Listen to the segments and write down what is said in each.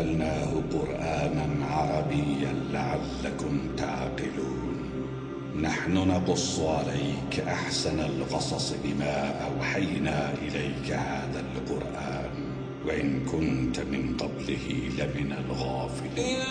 وبدلناه قرآنا عربيا لعلكم تعقلون. نحن نقص عليك أحسن القصص بما أوحينا إليك هذا القرآن وإن كنت من قبله لمن الغافلين.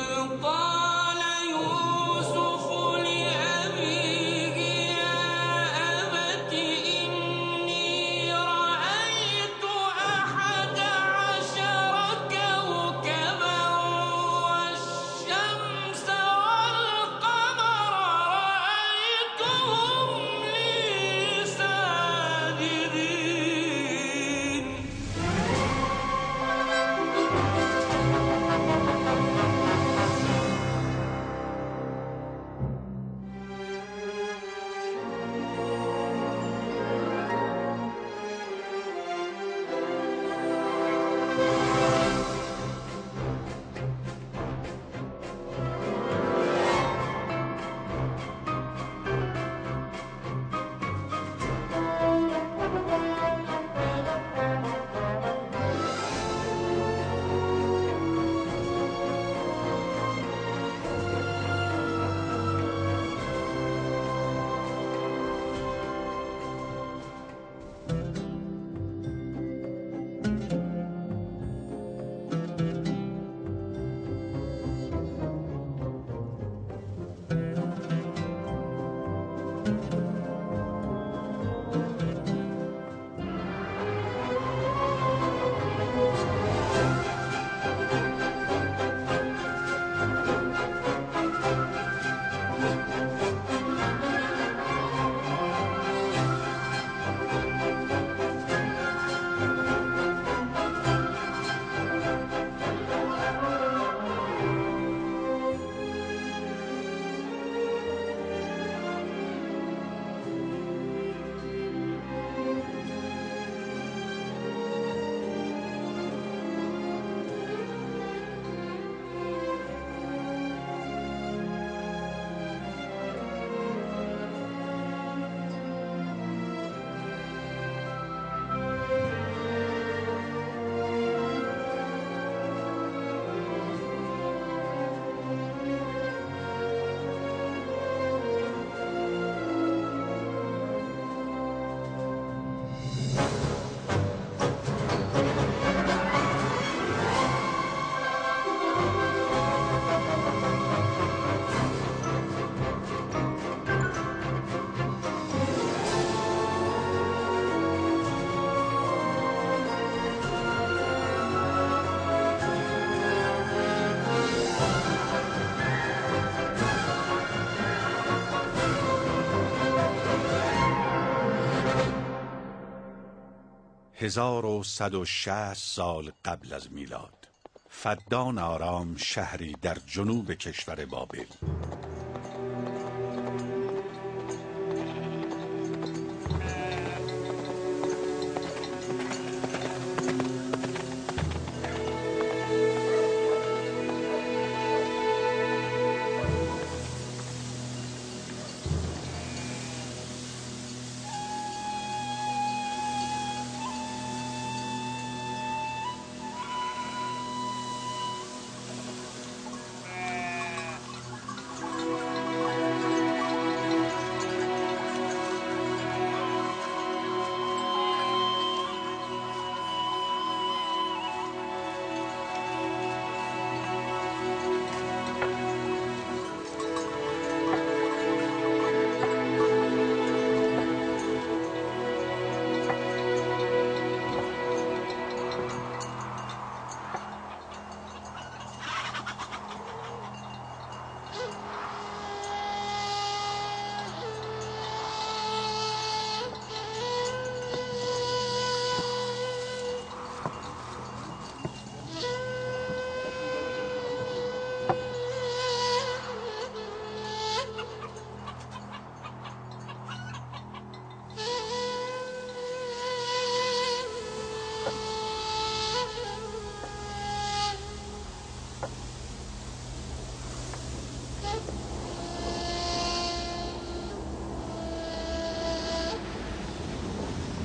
هزار و 160 سال قبل از میلاد، فدان آرام شهری در جنوب کشور بابل.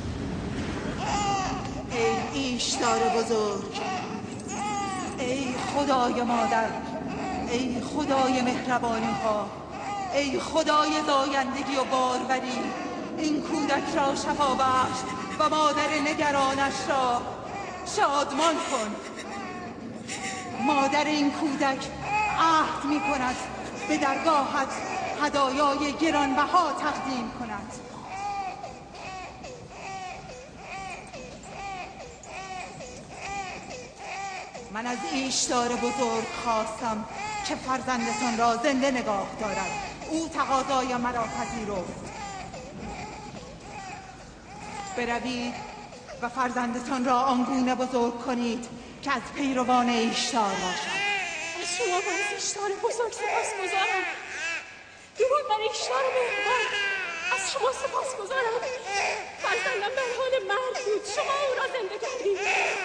ایشدار بزرگ، ای خدای مادر، ای خدای مهربانی ها، ای خدای زایندگی و باروری، این کودک را شفا بخش و مادر نگرانش را شادمان کن. مادر این کودک عهد می کند به درگاهت هدایای گرانبها تقدیم کند. من از ایشدار بزرگ خواستم که فرزندتان را زنده نگاه دارد. او تقاضای مرا پذیرفت. بروید و فرزندتان را آنگونه بزرگ کنید که از پیروان ایشدار باشد. از شما من از ایشدار بزرگ سپاسگزارم. درود بر ایشدار مهربان. از شما سپاسگزارم. فرزندم در حال مرگ بود، شما او را زنده کردید.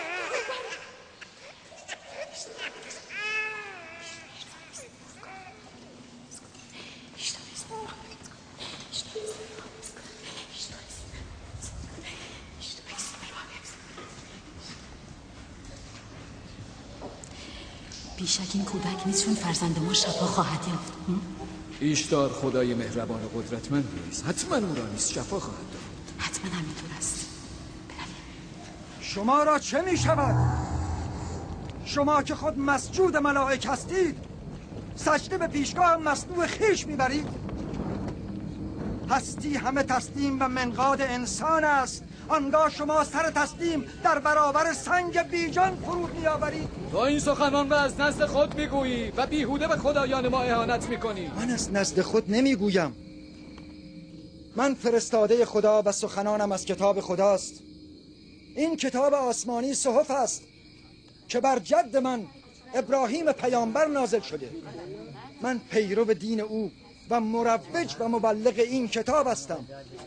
بیشک این کودک نیست، چون فرزند ما شفا خواهد یافت. ایشدار خدای مهربان و قدرتمند نیست، حتما او را نیست شفا خواهد داد. حتما همینطور است. شما را چه می شود؟ شما که خود مسجود ملائک هستید، سجده به پیشگاه مصنوع خیش می برید؟ هستی همه تسلیم و منقاد انسان است، آنگاه شما سر تسلیم در برابر سنگ بیجان فرود می‌آورید. تو این سخنان را از نزد خود میگویی و بیهوده به خدایان ما اهانت میکنی. من از نزد خود نمیگویم. من فرستاده خدا و سخنانم از کتاب خداست. این کتاب آسمانی صحف است که بر جد من ابراهیم پیامبر نازل شده. من پیرو دین او و مروج و مبلغ این کتاب هستم.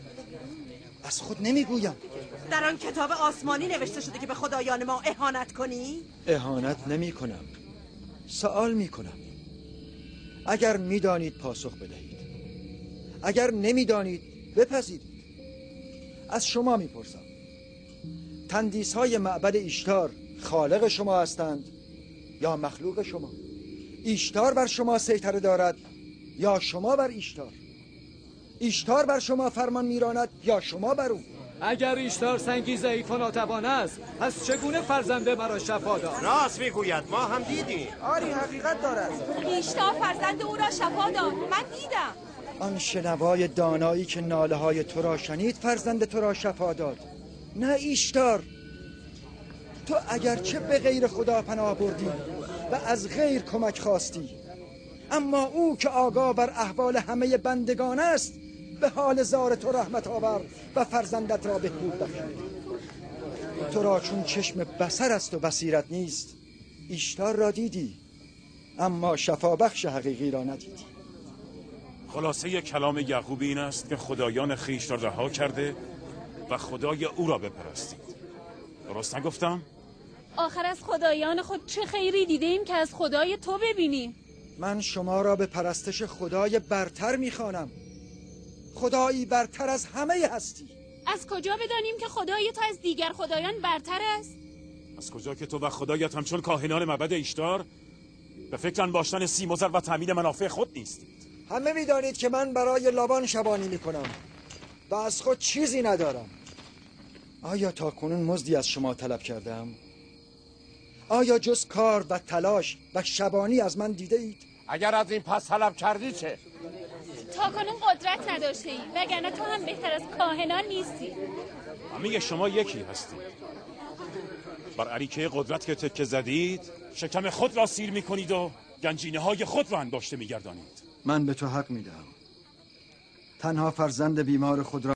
از خود نمیگویم. در آن کتاب آسمانی نوشته شده که به خدایان ما اهانت کنی؟ اهانت نمی کنم، سوال می کنم. اگر میدانید پاسخ بدهید، اگر نمیدانید بپذیرید. از شما میپرسم، تندیس های معبد ایشتار خالق شما هستند یا مخلوق شما؟ ایشتار بر شما سیطره دارد یا شما بر ایشتار؟ ایشتار بر شما فرمان میراند یا شما بر او؟ اگر ایشتار سنگی ضعیف و ناتوان است، پس چگونه فرزنده مرا شفا داد؟ راست میگوید، ما هم دیدیم. آری حقیقت دارد. ایشتار فرزند او را شفا داد، من دیدم. آن شنوای دانایی که ناله های تو را شنید فرزند تو را شفا داد، نه ایشتار. تو اگرچه به غیر خدا پناه بردی و از غیر کمک خواستی، اما او که آگاه بر احوال همه بندگان است به حال زار تو رحمت آورد و فرزندت را بهبود بخشید. تو را چون چشم بصر است و بصیرت نیست، ایشتار را دیدی اما شفا بخش حقیقی را ندیدی. خلاصه کلام یعقوب این است که خدایان خویش را رها کرده و خدای او را بپرستید. درست نگفتم؟ آخر از خدایان خود چه خیری دیدیم که از خدای تو ببینیم؟ من شما را به پرستش خدای برتر میخوانم، خدایی برتر از همه هستی. از کجا بدانیم که خدای تو از دیگر خدایان برتر است؟ از کجا که تو و خدایت همچون کاهنان معبد ایشتار به فکر انباشتن سیم و زر و تامین منافع خود نیستید. همه میدانید که من برای لابان شبانی میکنم و از خود چیزی ندارم. آیا تا کنون مزدی از شما طلب کردم؟ آیا جز کار و تلاش و شبانی از من دیده اید؟ اگر از این پس طلب کردی چه؟ تا کنون قدرت نداشته ای، وگرنه تو هم بهتر از کاهنان نیستی. همه شما یکی هستید. بر اریکه قدرت که تکه زدید شکم خود را سیر میکنید و گنجینه های خود را انباشته میگردانید. من به تو حق میدم. تنها فرزند بیمار خود را